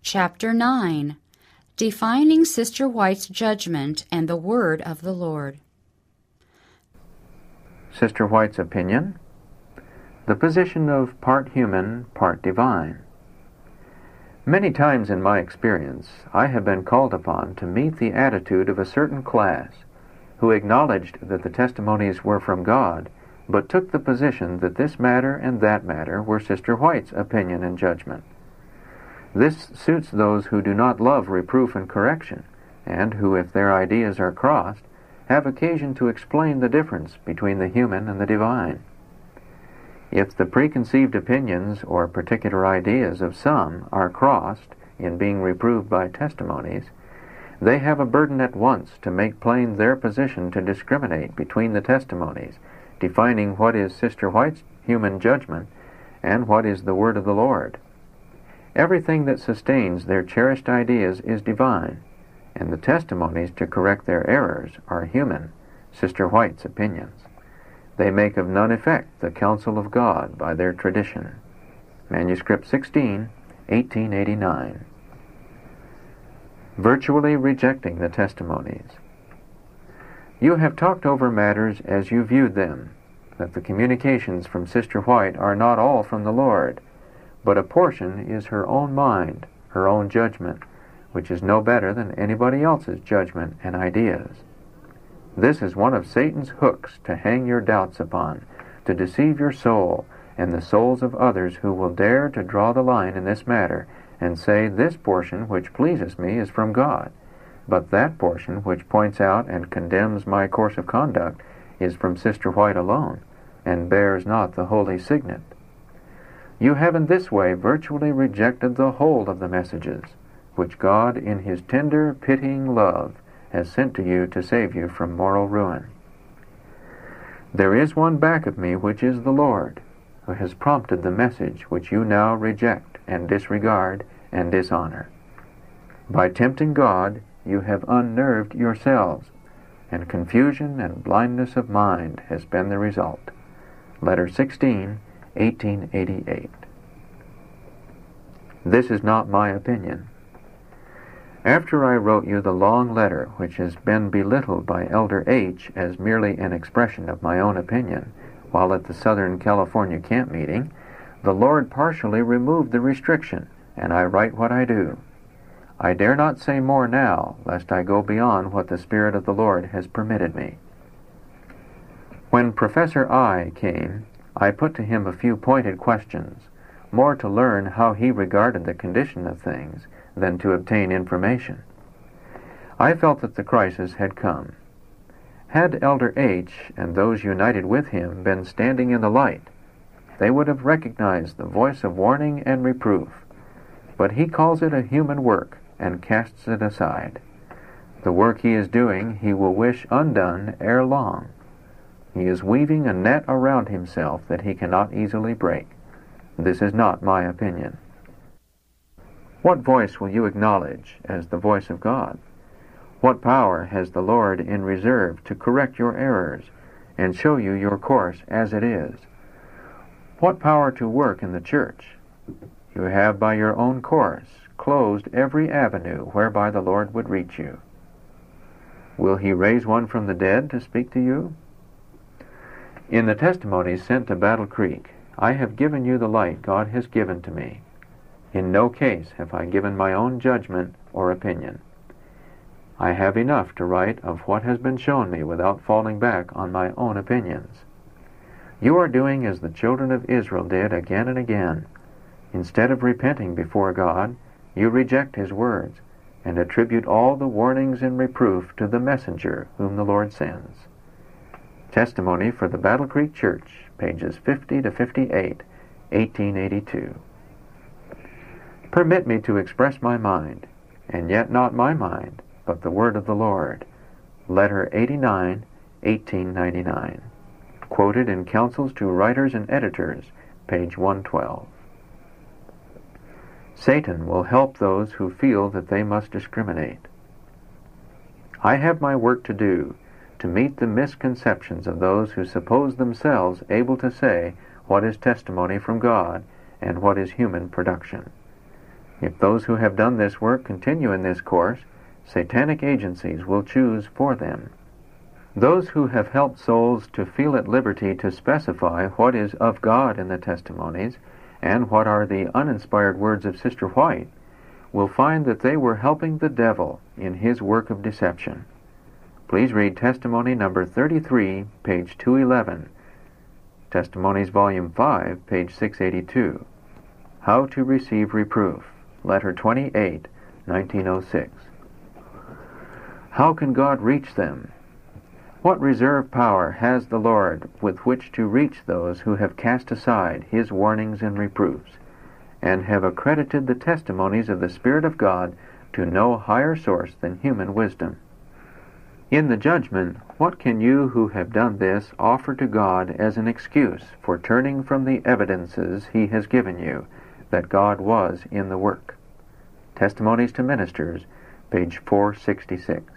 Chapter 9. Defining Sister White's Judgment and the Word of the Lord. Sister White's opinion: the position of part human, part divine. Many times in my experience, I have been called upon to meet the attitude of a certain class who acknowledged that the testimonies were from God, but took the position that this matter and that matter were Sister White's opinion and judgment. This suits those who do not love reproof and correction, and who, if their ideas are crossed, have occasion to explain the difference between the human and the divine. If the preconceived opinions or particular ideas of some are crossed in being reproved by testimonies, they have a burden at once to make plain their position to discriminate between the testimonies, defining what is Sister White's human judgment and what is the word of the Lord. Everything that sustains their cherished ideas is divine, and the testimonies to correct their errors are human, Sister White's opinions. They make of none effect the counsel of God by their tradition. Manuscript 16, 1889. Virtually rejecting the testimonies. You have talked over matters as you viewed them, that the communications from Sister White are not all from the Lord, but a portion is her own mind, her own judgment, which is no better than anybody else's judgment and ideas. This is one of Satan's hooks to hang your doubts upon, to deceive your soul and the souls of others who will dare to draw the line in this matter and say, this portion which pleases me is from God, but that portion which points out and condemns my course of conduct is from Sister White alone, and bears not the holy signet. You have in this way virtually rejected the whole of the messages, which God in His tender, pitying love has sent to you to save you from moral ruin. There is one back of me which is the Lord, who has prompted the message which you now reject and disregard and dishonor. By tempting God, you have unnerved yourselves, and confusion and blindness of mind has been the result. Letter 16, 1888. This is not my opinion. After I wrote you the long letter which has been belittled by Elder H. as merely an expression of my own opinion, while at the Southern California camp meeting, the Lord partially removed the restriction, and I write what I do. I dare not say more now, lest I go beyond what the Spirit of the Lord has permitted me. When Professor I came, I put to him a few pointed questions, more to learn how he regarded the condition of things than to obtain information. I felt that the crisis had come. Had Elder H. and those united with him been standing in the light, they would have recognized the voice of warning and reproof. But he calls it a human work and casts it aside. The work he is doing he will wish undone ere long. He is weaving a net around himself that he cannot easily break. This is not my opinion. What voice will you acknowledge as the voice of God? What power has the Lord in reserve to correct your errors and show you your course as it is? What power to work in the church? You have by your own course closed every avenue whereby the Lord would reach you. Will He raise one from the dead to speak to you? In the testimonies sent to Battle Creek, I have given you the light God has given to me. In no case have I given my own judgment or opinion. I have enough to write of what has been shown me without falling back on my own opinions. You are doing as the children of Israel did again and again. Instead of repenting before God, you reject His words and attribute all the warnings and reproof to the messenger whom the Lord sends. Testimony for the Battle Creek Church, pages 50 to 58, 1882. Permit me to express my mind, and yet not my mind, but the word of the Lord. Letter 89, 1899. Quoted in Counsels to Writers and Editors, page 112. Satan will help those who feel that they must discriminate. I have my work to do, to meet the misconceptions of those who suppose themselves able to say what is testimony from God and what is human production. If those who have done this work continue in this course, satanic agencies will choose for them. Those who have helped souls to feel at liberty to specify what is of God in the testimonies and what are the uninspired words of Sister White will find that they were helping the devil in his work of deception. Please read Testimony number 33, page 211, Testimonies Volume 5, page 682. How to Receive Reproof, Letter 28, 1906. How can God reach them? What reserve power has the Lord with which to reach those who have cast aside His warnings and reproofs, and have accredited the testimonies of the Spirit of God to no higher source than human wisdom? In the judgment, what can you who have done this offer to God as an excuse for turning from the evidences He has given you that God was in the work? Testimonies to Ministers, page 466.